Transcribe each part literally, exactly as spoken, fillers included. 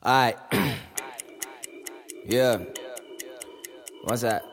Alright. Yeah. What's that?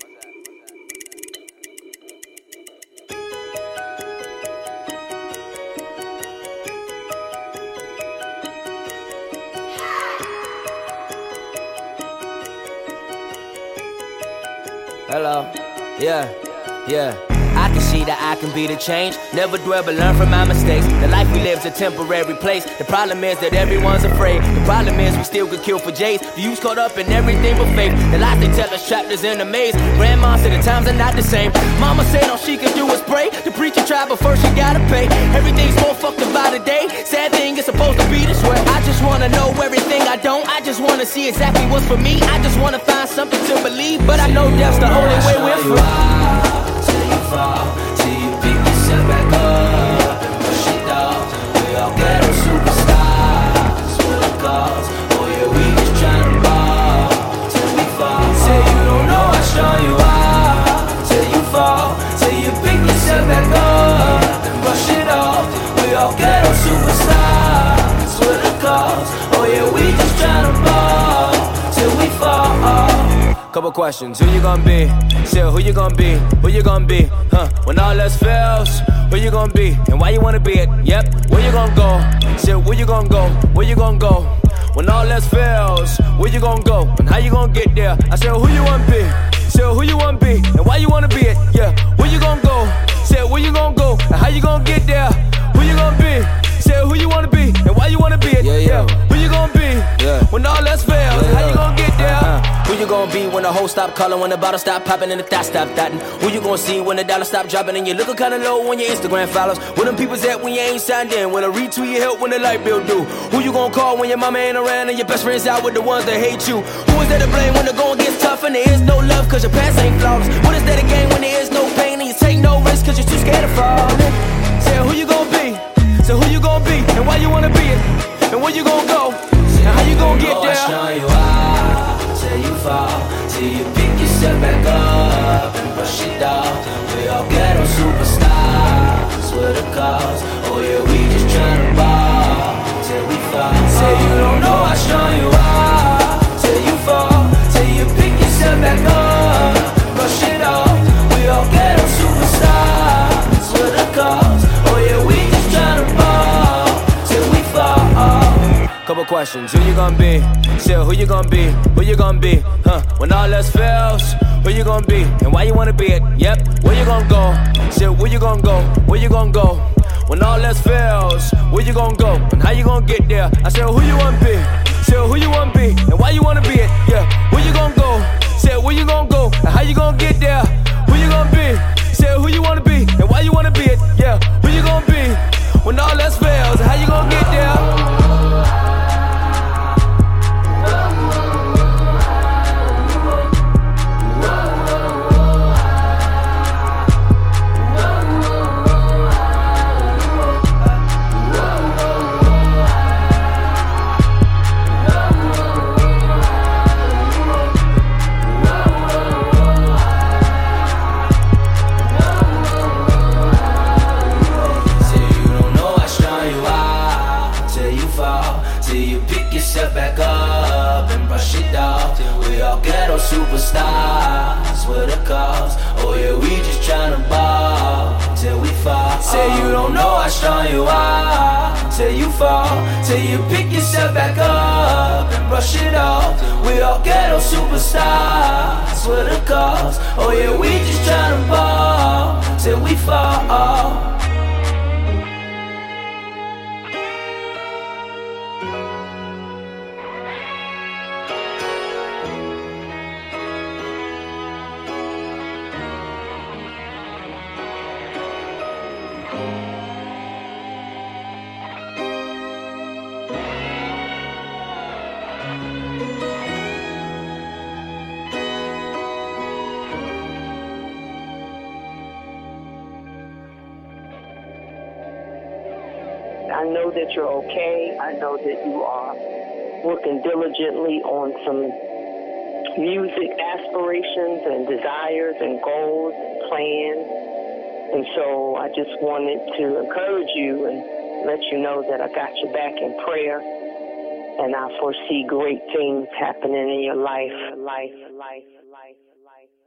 Hello. Yeah. Yeah. I can see that I can be the change. Never dwell but learn from my mistakes. The life we live's a temporary place. The problem is that everyone's afraid. The problem is we still get killed for J's. The youth's caught up in everything but faith. The lies they tell us trapped us in a maze. Grandma said the times are not the same. Mama said all she can do is pray. The preacher tried but first you gotta pay. Everything's more fucked up by the day. Sad thing, it's supposed to be this way. I just wanna know everything I don't. I just wanna see exactly what's for me. I just wanna find something to believe. But I know death's the only way we're free. Fall, till you pick yourself back up and push it off. We all ghetto superstars with a cause. Oh yeah, we just tryna ball till we fall. Say you don't know how strong you are till you fall. Till you pick yourself back up and brush it off. We all ghetto superstars with a cause. Oh yeah, we just tryna ball till we fall. Couple questions, who you gonna be? Still, who you gonna be? Who you gonna be? Huh? When all else fails, who you gonna be? And why you wanna be it? Yep, where you gonna go? Still, where you gonna go? Where you gonna go? When all else fails, where you gonna go? And how you gonna get there? I said, who you wanna be? Still, who you wanna be? And why you wanna be it? Yeah, where you gonna go? Still, where you gonna go? And how you gonna get there? Who you gonna be? Still, who you wanna be? And why you wanna be it? Yeah, yeah. yeah. Who you gonna be? Yeah. When all else fails, yeah, how you gonna get there? Uh-huh. Who you gonna be when the hoe stop calling, when the bottle stop popping and the thought stop thotting? Who you gonna see when the dollar stop dropping and you looking kinda low on your Instagram follows? Where them people's at when you ain't signed in? When a retweet you help when the light bill due? Who you gonna call when your mama ain't around and your best friend's out with the ones that hate you? Who is there to blame when the going gets tough and there is no love cause your past ain't flawless? What is that again when there is no pain and you take no risk cause you're too scared of falling? Say who you gonna be? So who you gonna be? And why you wanna be it? And where you gonna go? And how you gonna get there? Till you fall, till you pick yourself back up and brush it off. We all ghetto superstars with a cause. Oh yeah, we just tryna ball till we fall. Say you don't know how strong you are till you fall, till you pick yourself back up, brush it off. We all ghetto superstars with a cause. Oh yeah, we just tryna ball till we fall. Couple questions, who you gonna be? Still, who you gonna be? Who you gonna be? Huh? When all else fails, who you gonna be? And why you wanna be it? Yep, where you gonna go? Still, where you gonna go? Where you gonna go? When all else fails, where you gonna go? And how you gonna get there? I said, who you wanna be? Still, who you wanna be? And why you wanna be it? Yeah, where you gonna go? Still, where you gonna go? And how you gonna get there? Who you gonna be? Still, who you wanna be? And why you wanna be it? Yeah, who you gonna be? When all else fails, how you gonna get there? Back up and brush it off. We all ghetto superstars with a cause. Oh yeah, we just tryna ball till we fall. Say you don't know how strong you are till you fall, till you pick yourself back up and brush it off. We all ghetto superstars with a cause. Oh yeah, we just tryna ball till we fall. I know that you're okay. I know that you are working diligently on some music aspirations and desires and goals and plans. And so I just wanted to encourage you and let you know that I got your back in prayer. and I foresee great things happening in your life, life, life, life, life.